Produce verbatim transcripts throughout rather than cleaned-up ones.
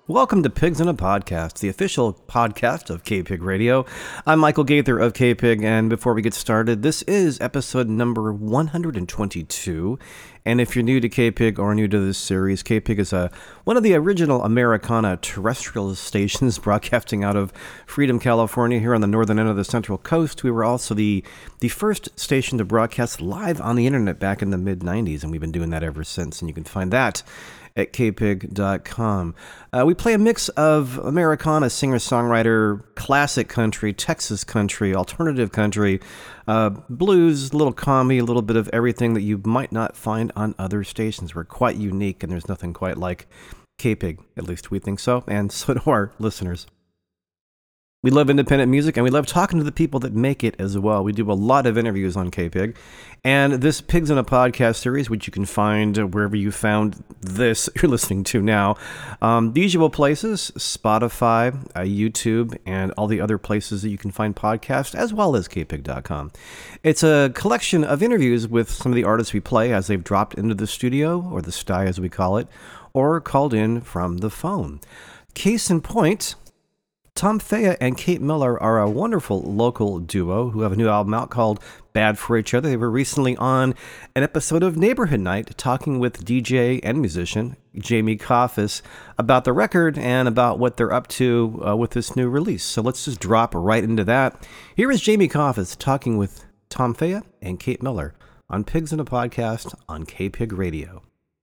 Welcome to Pigs in a Podcast, the official podcast of K-Pig Radio. I'm Michael Gaither of K-Pig, and before we get started, this is episode number one hundred twenty-two. And if you're new to K-Pig or new to this series, K-Pig is a, one of the original Americana terrestrial stations broadcasting out of Freedom, California, here on the northern end of the Central Coast. We were also the, the first station to broadcast live on the internet back in the mid nineties, and we've been doing that ever since, and you can find that at k pig dot com. Uh, we play a mix of Americana, singer-songwriter, classic country, Texas country, alternative country, uh, blues, a little comedy, a little bit of everything that you might not find on other stations. We're quite unique, and there's nothing quite like K-Pig. At least we think so, and so do our listeners. We love independent music, and we love talking to the people that make it as well. We do a lot of interviews on K-Pig. And this Pigs in a Podcast series, which you can find wherever you found this you're listening to now, um, the usual places, Spotify, uh, YouTube, and all the other places that you can find podcasts, as well as k pig dot com. It's a collection of interviews with some of the artists we play as they've dropped into the studio, or the sty as we call it, or called in from the phone. Case in point, Tom Faya and Kate Miller are a wonderful local duo who have a new album out called Bad for Each Other. They were recently on an episode of Neighborhood Night talking with D J and musician Jamie Coffis about the record and about what they're up to uh, with this new release. So let's just drop right into that. Here is Jamie Coffis talking with Tom Faya and Kate Miller on Pigs in a Podcast on K-Pig Radio.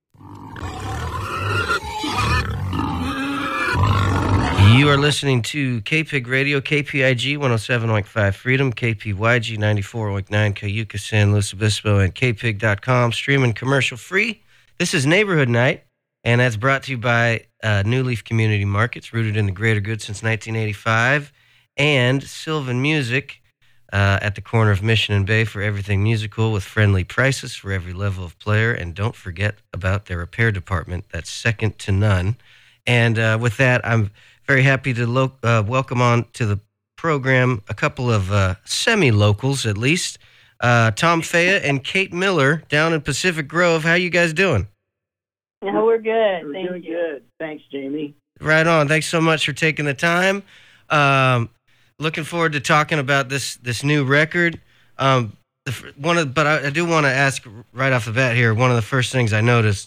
You are listening to K-Pig Radio, K P I G one oh seven point five Freedom, K P Y G ninety-four point nine Cayuca, San Luis Obispo, and k pig dot com, streaming commercial free. This is Neighborhood Night, and that's brought to you by uh, New Leaf Community Markets, rooted in the greater good since nineteen eighty-five, and Sylvan Music uh, at the corner of Mission and Bay for everything musical with friendly prices for every level of player. And don't forget about their repair department. That's second to none. And uh, with that, I'm very happy to lo- uh, welcome on to the program a couple of uh, semi-locals, at least. Uh, Tom Faya and Kate Miller down in Pacific Grove. How you guys doing? No, we're good. We're Thank doing you. good. Thanks, Jamie. Right on. Thanks so much for taking the time. Um, looking forward to talking about this this new record. Um, the, one of, but I, I do want to ask right off the bat here. One of the first things I noticed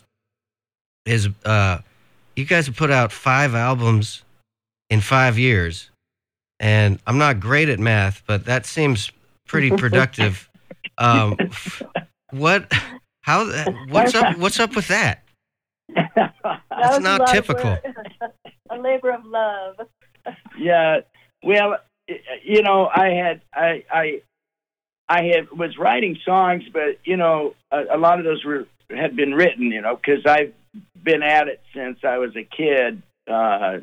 is uh, you guys have put out five albums in five years, and I'm not great at math, but that seems pretty productive. um, what, how, what's up, what's up with that? That That's was not a lot of typical. work. A labor of love. Yeah. Well, you know, I had I I I had was writing songs, but you know, a, a lot of those were had been written, you know, because I've been at it since I was a kid. Uh,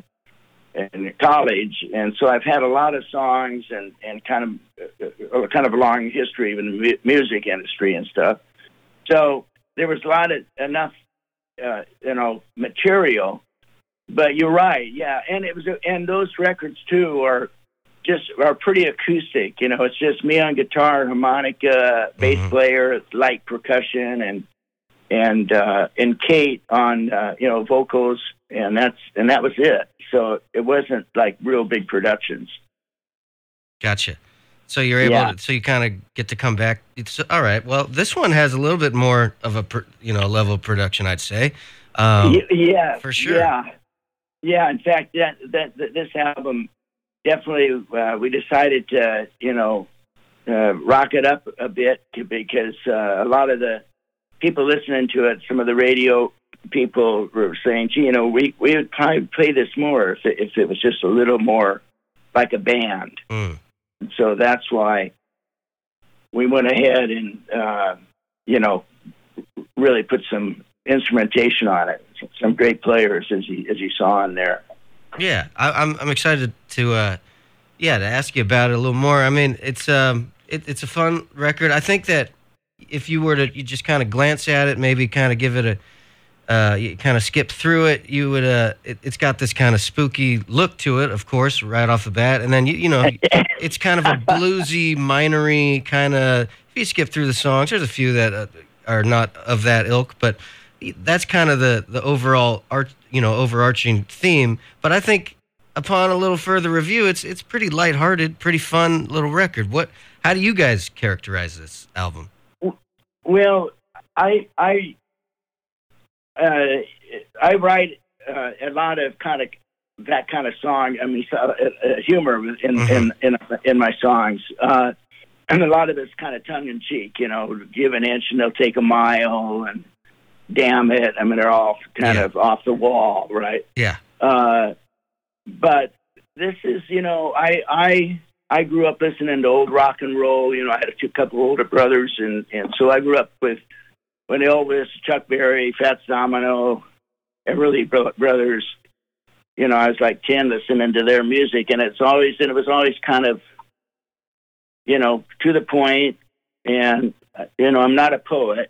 in college, and so I've had a lot of songs and, and kind of uh, kind of a long history in the music industry and stuff. So there was a lot of enough, uh, you know, material. But you're right, yeah. And it was, and those records too are just are pretty acoustic. You know, it's just me on guitar, harmonica, bass mm-hmm. player, light percussion, and and uh, and Kate on uh, you know vocals, and that's and that was it. So it wasn't like real big productions. Gotcha. So you're able yeah. to, so you kind of get to come back. It's all right. Well, this one has a little bit more of a, you know, level of production, I'd say. Um, yeah, for sure. Yeah. Yeah. In fact, that, that, that this album definitely, uh, we decided to, you know, uh, rock it up a bit because uh, a lot of the people listening to it, some of the radio people were saying, gee, you know, we, we would probably play this more if it, if it was just a little more like a band. Mm. So that's why we went ahead and, uh, you know, really put some instrumentation on it. Some great players, as you, as you saw in there. Yeah, I, I'm I'm excited to, uh, yeah, to ask you about it a little more. I mean, it's um, it, it's a fun record. I think that if you were to you just kind of glance at it, maybe kind of give it a Uh, you kind of skip through it, you would, uh, it, it's got this kind of spooky look to it, of course, right off the bat. And then, you, you know, it's kind of a bluesy, minory kind of, if you skip through the songs, there's a few that uh, are not of that ilk, but that's kind of the the overall art, you know, overarching theme. But I think upon a little further review, it's it's pretty lighthearted, pretty fun little record. What? How do you guys characterize this album? Well, I I uh, I write uh, a lot of kind of that kind of song. I mean, uh, uh, humor in, Mm-hmm. in in in my songs, uh, and a lot of it's kind of tongue in cheek. You know, give an inch and they'll take a mile, and damn it. I mean, they're all kind Yeah. of off the wall, right? Yeah. Uh, but this is, you know, I I I grew up listening to old rock and roll. You know, I had a few couple older brothers, and and so I grew up with when Elvis, Chuck Berry, Fats Domino, Everly Bro- Brothers. You know, I was like ten listening to their music, and it's always and it was always kind of, you know, to the point. And uh, you know, I'm not a poet,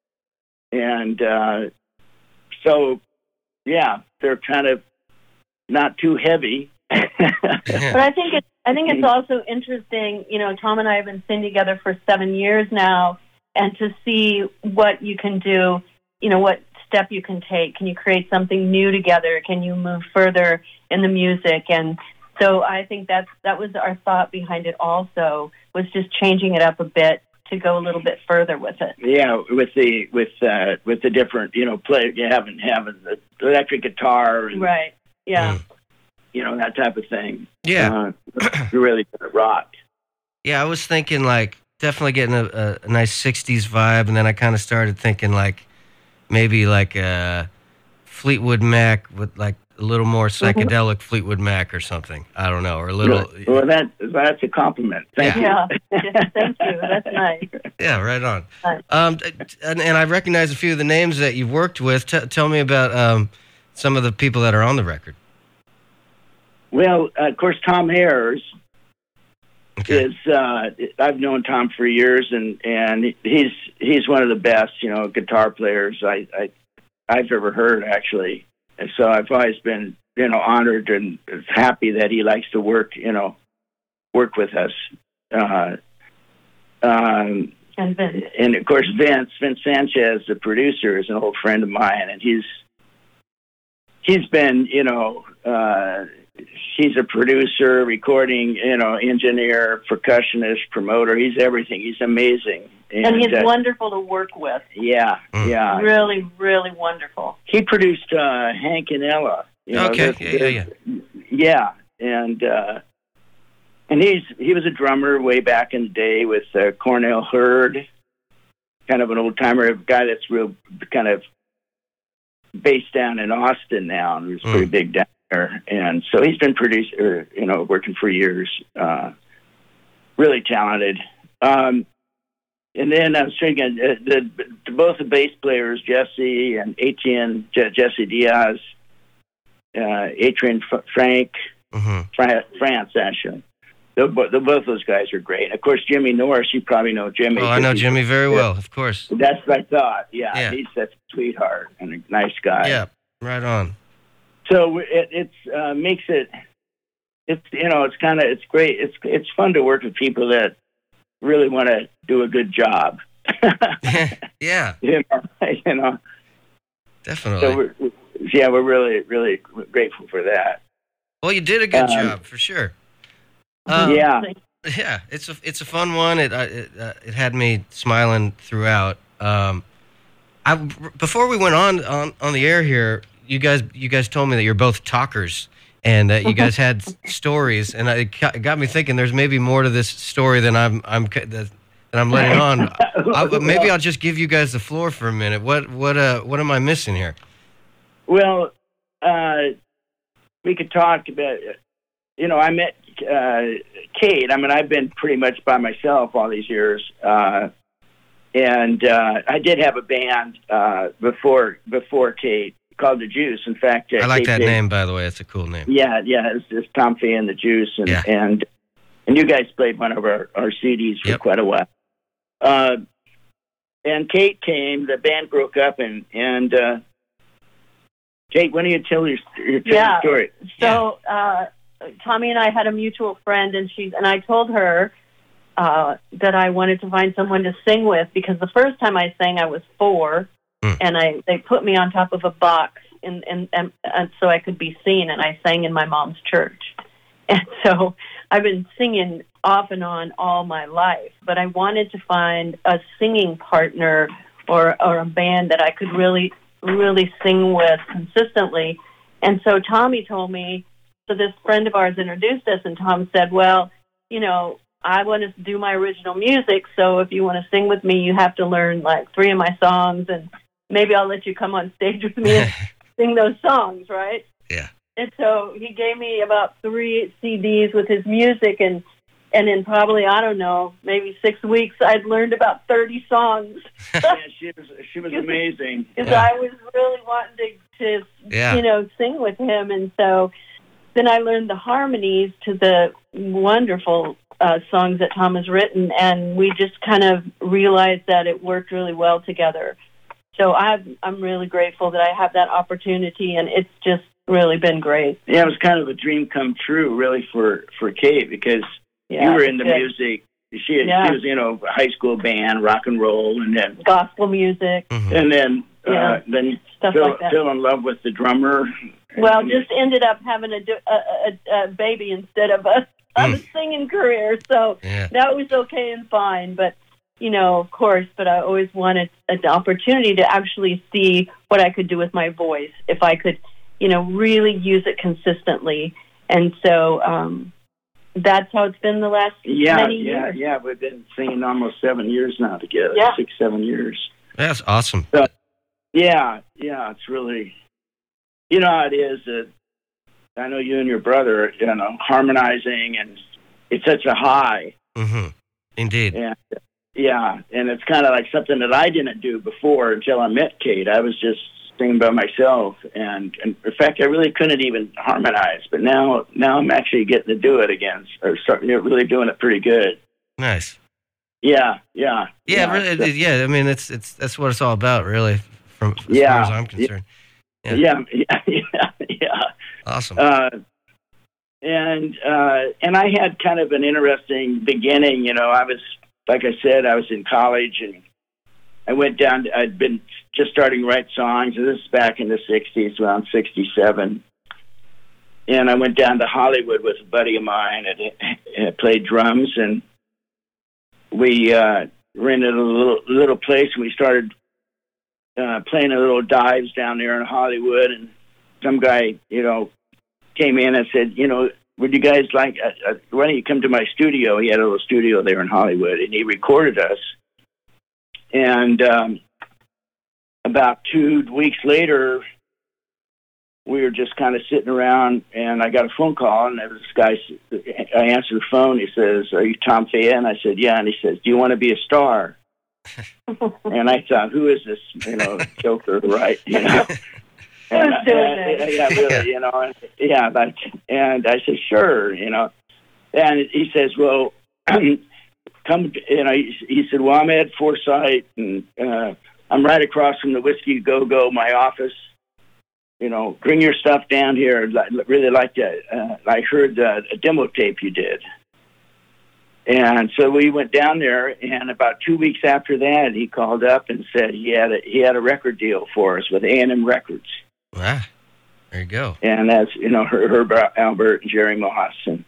and uh, so yeah, they're kind of not too heavy. But I think it's I think it's also interesting. You know, Tom and I have been singing together for seven years now, and to see what you can do. You know, what step you can take. Can you create something new together? Can you move further in the music? And so I think that's that was our thought behind it. Also, was just changing it up a bit to go a little bit further with it. Yeah, with the with uh, with the different, you know, play you haven't having the electric guitar, and, Right. Yeah. Mm. you know, that type of thing. Yeah. uh, you really rock. Yeah, I was thinking like definitely getting a, a, a nice sixties vibe, and then I kind of started thinking like maybe like a Fleetwood Mac with like a little more psychedelic Fleetwood Mac or something. I don't know, or a little. Well, that that's a compliment. Thank Yeah. Yeah. Thank you. That's nice. Yeah, right on. Nice. Um, and, and I recognize a few of the names that you've worked with. T- tell me about um, some of the people that are on the record. you. Well, uh, of course, Tom Ayers Okay. is. Uh, I've known Tom for years, and and he's he's one of the best, you know, guitar players I, I I've ever heard, actually. And so I've always been, you know, honored and happy that he likes to work, you know, work with us. Uh, um, And Vince. and of course, Vince, Vince Sanchez, the producer, is an old friend of mine, and he's he's been, you know, uh, he's a producer, recording, you know, engineer, percussionist, promoter. He's everything. He's amazing, And he's uh, wonderful to work with. yeah, Mm. yeah. Really, really wonderful. He produced uh, Hank and Ella. You know, Okay, the- yeah, yeah, the- yeah, and uh, and he's he was a drummer way back in the day with uh, Cornell Hurd, kind of an old timer, a guy that's real kind of based down in Austin now, and he's pretty Mm. big down there. And so he's been producing, or, you know, working for years. Uh, really talented. Um, and then I was thinking, uh, the, the both the bass players, Jesse and Etienne, Je- Jesse Diaz, uh, Adrian F- Frank, Mm-hmm. Fra- France, actually. The, the, both those guys are great. Of course, Jimmy Norris, you probably know Jimmy. Oh, I know 'cause he's- Jimmy very well, of course. That's what I thought. Yeah, Yeah. he's such a sweetheart and a nice guy. Yeah, right on. So it it's uh, makes it, it's you know, it's kind of it's great. It's it's fun to work with people that really want to do a good job. Yeah, you know, you know. definitely. So we're, yeah, we're really really grateful for that. Well, you did a good Um, job for sure. Um, yeah. Yeah, it's a it's a fun one. It uh, it, uh, it had me smiling throughout. Um, I before we went on, on on the air here, you guys you guys told me that you're both talkers and that you guys had stories, and it ca- it got me thinking. There's maybe more to this story than I'm I'm ca- that, that I'm letting on. I, maybe I'll just give you guys the floor for a minute. What what uh what am I missing here? Well, uh, we could talk about. You know, I met uh, Kate. I mean, I've been pretty much by myself all these years, uh, and uh, I did have a band uh, before before Kate called the Juice. In fact, uh, I like Kate that did- name, by the way. It's a cool name. Yeah, yeah, it's, it's Tom Fee and the Juice, and Yeah. and and you guys played one of our, our C Ds for Yep. quite a while. Uh, and Kate came. The band broke up, and and uh, Kate, why don't you tell your, your, tell Yeah. your story? So uh, Tommy and I had a mutual friend, and she and I told her uh, that I wanted to find someone to sing with because the first time I sang, I was four, mm. and I they put me on top of a box, and, and, and, and so I could be seen, and I sang in my mom's church. And so I've been singing off and on all my life, but I wanted to find a singing partner or, or a band that I could really, really sing with consistently. And so Tommy told me, so this friend of ours introduced us, and Tom said, well, you know, I want to do my original music, so if you want to sing with me, you have to learn like three of my songs, and maybe I'll let you come on stage with me and sing those songs, right? Yeah. And so he gave me about three C Ds with his music, and and in probably, I don't know, maybe six weeks, I'd learned about thirty songs. Yeah, she was she was amazing. Because Yeah. I was really wanting to, to Yeah. you know, sing with him. And so then I learned the harmonies to the wonderful uh, songs that Tom has written, and we just kind of realized that it worked really well together. So I've, I'm really grateful that I have that opportunity, and it's just really been great. Yeah, it was kind of a dream come true, really, for, for Kate, because Yeah, you were into good. music. She, Yeah. she was, you know, a high school band, rock and roll, and then Gospel music, Mhm. and then Yeah. uh, then stuff fell, like that. fell in love with the drummer. Well, And- just ended up having a, a, a, a baby instead of a, of a singing career. So Yeah. that was okay and fine. But, you know, of course, but I always wanted an opportunity to actually see what I could do with my voice, if I could, you know, really use it consistently. And so um, that's how it's been the last yeah, many yeah, years. yeah. We've been singing almost seven years now together. Yeah. Six, seven years. That's awesome. Yeah, yeah. It's really, you know how it is. Uh, I know you and your brother, you know, harmonizing, and it's such a high. Mm-hmm. Indeed. And yeah, and it's kind of like something that I didn't do before until I met Kate. I was just singing by myself, and, and in fact, I really couldn't even harmonize. But now, now I'm actually getting to do it again, or start, you know, really doing it pretty good. Nice. Yeah, yeah, Yeah, really, so- yeah. I mean, it's it's that's what it's all about, really, from as Yeah. far as I'm concerned. yeah, yeah, yeah, yeah. Awesome. Uh, and uh, and I had kind of an interesting beginning. You know, I was, like I said, I was in college, and I went down to, I'd been just starting to write songs, and this is back in the sixties, around sixty-seven. And I went down to Hollywood with a buddy of mine and, and played drums, and we uh, rented a little little place, and we started uh, playing a little dives down there in Hollywood. And some guy, you know, came in and said, you know, would you guys like, uh, uh, why don't you come to my studio? He had a little studio there in Hollywood, and he recorded us. And um, about two weeks later, we were just kind of sitting around, and I got a phone call, and there was this guy, I answered the phone. He says, are you Tom Faya? And I said, yeah. And he says, do you want to be a star? And I thought, who is this, you know, joker, right? You know? And, Who's doing uh, that? yeah, really, you know, and, yeah, like, and I said, sure, you know. And he says, well, come, you know, he, he said, well, I'm Ed Forsythe, and uh, I'm right across from the Whiskey Go-Go, my office. You know, bring your stuff down here. I'd really like to, uh, I heard uh, a demo tape you did. And so we went down there, and about two weeks after that, he called up and said he had a, he had a record deal for us with A and M Records. Wow. There you go. And that's, you know, Her- Herb Albert and Jerry Moss. And,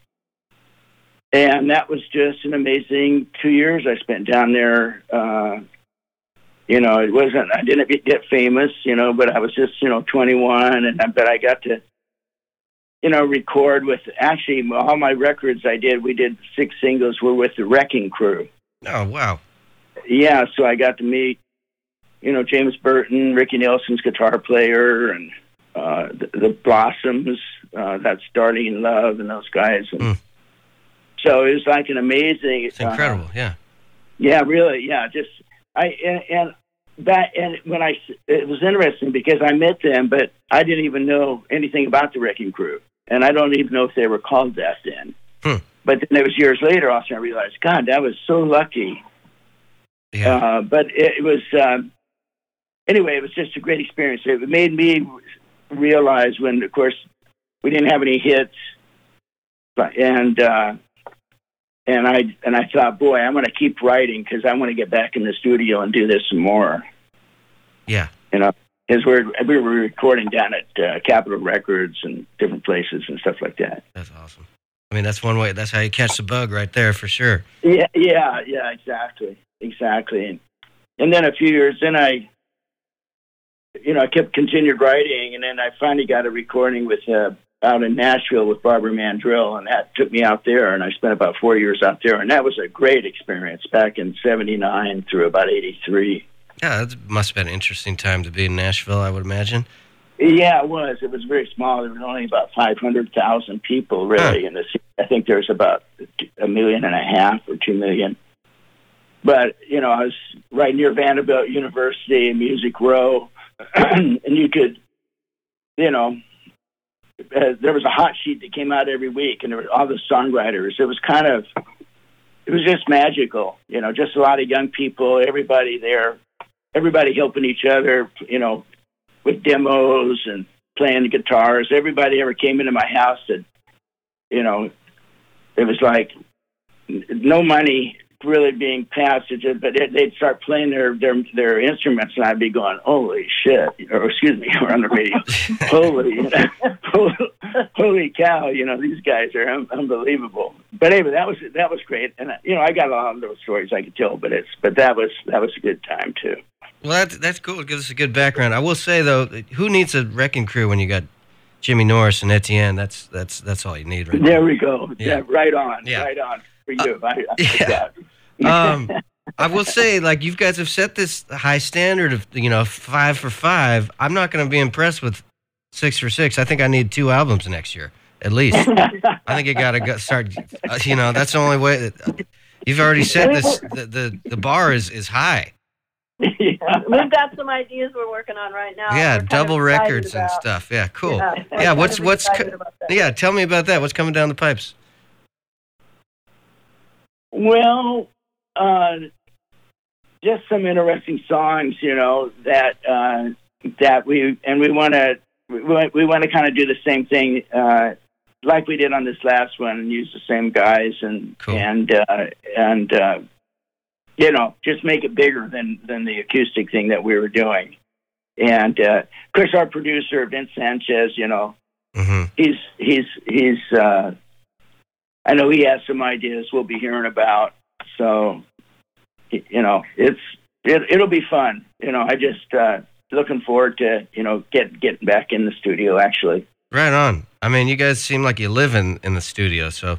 and that was just an amazing two years I spent down there. Uh, you know, it wasn't, I didn't get famous, you know, but I was just, you know, twenty-one, and but I got to, you know, record with, actually, all my records I did, we did six singles, were with the Wrecking Crew. Oh, wow. Yeah, so I got to meet, you know, James Burton, Ricky Nelson's guitar player, and uh, the, the Blossoms, uh, that's Darlene Love, and those guys. And Mm. so it was like an amazing. It's incredible. Uh, yeah. yeah, really. Yeah, just I and, and that and when I it was interesting because I met them, but I didn't even know anything about the Wrecking Crew, and I don't even know if they were called that then. Hmm. But then it was years later, also I realized, God, that was so lucky. Yeah. Uh, but it, it was, um, anyway, it was just a great experience. It made me realize when, of course, we didn't have any hits, but, and uh, and I and I thought, boy, I'm going to keep writing because I want to get back in the studio and do this some more. yeah. You know, because we're we were recording down at uh, Capitol Records and different places and stuff like that. That's awesome. I mean, that's one way. That's how you catch the bug, right there, for sure. Yeah, yeah, yeah, exactly, exactly. And and then a few years, then I, you know, I kept continued writing, and then I finally got a recording with uh, out in Nashville with Barbara Mandrill, and that took me out there, and I spent about four years out there, and that was a great experience back in seventy-nine through about eighty-three. Yeah, that must have been an interesting time to be in Nashville, I would imagine. Yeah, it was. It was very small. There was only about five hundred thousand people, really, huh. in the city. I think there's about a million and a half or two million. But, you know, I was right near Vanderbilt University, Music Row, and you could, you know, uh, there was a hot sheet that came out every week, and there were all the songwriters. It was kind of, it was just magical, you know, just a lot of young people, everybody there, everybody helping each other, you know, with demos and playing the guitars. Everybody ever came into my house that, you know, it was like no money really being passed, but it, they'd start playing their, their their instruments, and I'd be going, holy shit, or excuse me, we're on the radio, holy, you know, holy cow, you know, these guys are un- unbelievable. But anyway, that was that was great, and you know, I got a lot of those stories I could tell, but it's but that was that was a good time too. Well, that's that's cool. It gives us a good background. I will say though, who needs a wrecking crew when you got Jimmy Norris and Etienne? That's that's that's all you need, right? There now. we go. Yeah. yeah, right on. Yeah. right on for you. Uh, I, I yeah. um, I will say, like, you guys have set this high standard of, you know, five for five. I'm not going to be impressed with six for six. I think I need two albums next year, at least. I think you got to start, uh, you know, that's the only way. That, uh, you've already set this, the, the, the bar is, is high. Yeah. We've got some ideas we're working on right now. Yeah, we're double kind of records about. and stuff. Yeah, cool. Yeah, yeah what's, kind of what's, co- yeah, tell me about that. What's coming down the pipes? Well, uh, just some interesting songs, you know, that uh, that we and we want to we, we want to kind of do the same thing uh, like we did on this last one, and use the same guys and cool. and uh, and uh, you know, just make it bigger than than the acoustic thing that we were doing. And uh, of course, our producer Vince Sanchez, you know, mm-hmm. he's he's he's. Uh, I know he has some ideas we'll be hearing about. So, you know, it's it, it'll be fun. You know, I just uh, looking forward to, you know, get getting back in the studio. Actually, right on. I mean, you guys seem like you live in, in the studio, so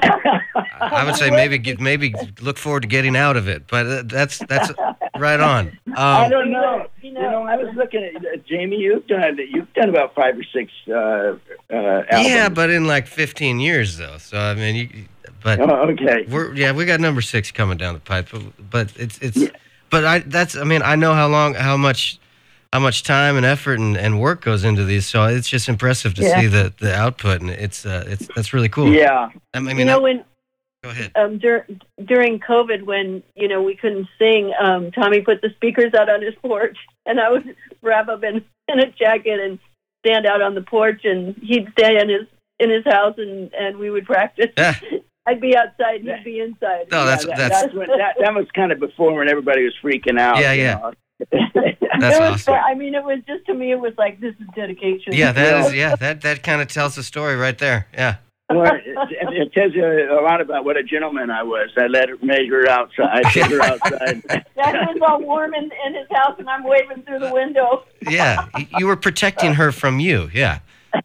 I would say maybe get, maybe look forward to getting out of it. But that's that's right on. Um, I don't know. You know, I was looking at uh, Jamie. You've done you've done about five or six uh, uh, albums. Yeah, but in like fifteen years though. So I mean, you, but oh, okay. We're yeah, we got number six coming down the pipe. But, but it's it's. Yeah. But I that's I mean I know how long how much. how much time and effort and, and work goes into these, so it's just impressive to yeah. see the, the output, and it's uh, it's that's really cool. Yeah, I mean, you know I, when go ahead. Um, dur- during COVID, when you know we couldn't sing, um, Tommy put the speakers out on his porch, and I would wrap up in, in a jacket and stand out on the porch, and he'd stay in his in his house, and, and we would practice. Yeah. I'd be outside, he'd be inside. No, that's yeah, that, that's that's when, that, that was kind of before when everybody was freaking out. Yeah, you yeah. know. That's it was, awesome. I mean, it was just to me, it was like this is dedication. Yeah, that is. Yeah, that that kind of tells the story right there. Yeah. Well, it, it tells you a lot about what a gentleman I was. I let her measure outside, took her outside. Yeah, he was all warm in, in his house, and I'm waving through the window. Yeah, you were protecting her from you. Yeah.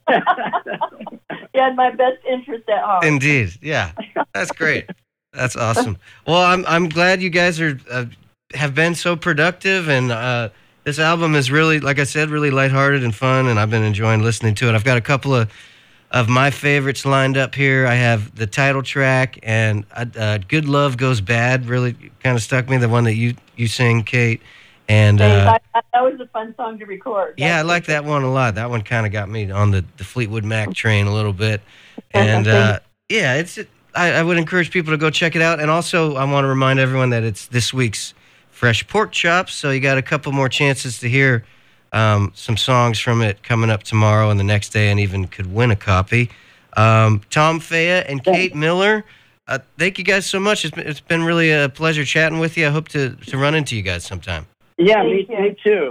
You had my best interest at heart. Indeed. Yeah, that's great. That's awesome. Well, I'm I'm glad you guys are uh, have been so productive, and uh, this album is really, like I said, really lighthearted and fun, and I've been enjoying listening to it. I've got a couple of of my favorites lined up here. I have the title track and uh, "Good Love Goes Bad." Really kind of stuck me. The one that you you sing, Kate, and uh, that was a fun song to record. Yeah, I like that one a lot. That one kind of got me on the, the Fleetwood Mac train a little bit, and uh, yeah, it's. I, I would encourage people to go check it out, and also I want to remind everyone that it's this week's Fresh Pork Chops, so you got a couple more chances to hear um, some songs from it coming up tomorrow and the next day, and even could win a copy. Um, Tom Faya and Kate Miller, uh, thank you guys so much. It's been, it's been really a pleasure chatting with you. I hope to, to run into you guys sometime. Yeah, me, me too.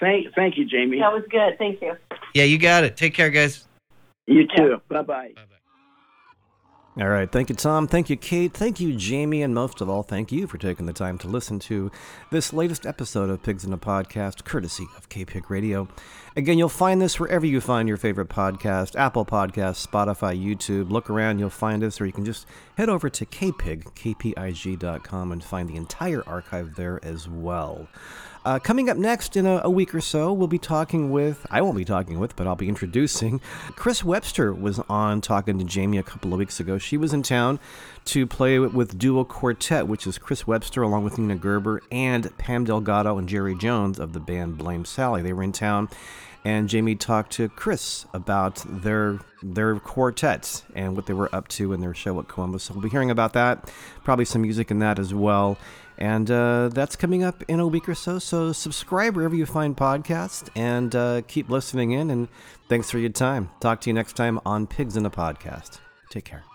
Thank, thank you, Jamie. That was good. Thank you. Yeah, you got it. Take care, guys. You too. Bye bye. All right. Thank you, Tom. Thank you, Kate. Thank you, Jamie. And most of all, thank you for taking the time to listen to this latest episode of Pigs in a Podcast, courtesy of K-Pig Radio. Again, you'll find this wherever you find your favorite podcast, Apple Podcasts, Spotify, YouTube. Look around, you'll find us, or you can just head over to kpig, k p i g dot com and find the entire archive there as well. Uh, coming up next in a, a week or so, we'll be talking with, I won't be talking with, but I'll be introducing, Chris Webster was on talking to Jamie a couple of weeks ago. She was in town to play with Duo Quartet, which is Chris Webster along with Nina Gerber and Pam Delgado and Jerry Jones of the band Blame Sally. They were in town, and Jamie talked to Chris about their their quartet and what they were up to in their show at Columbus. So we'll be hearing about that, probably some music in that as well. And uh, that's coming up in a week or so. So subscribe wherever you find podcasts and uh, keep listening in. And thanks for your time. Talk to you next time on Pigs in a Podcast. Take care.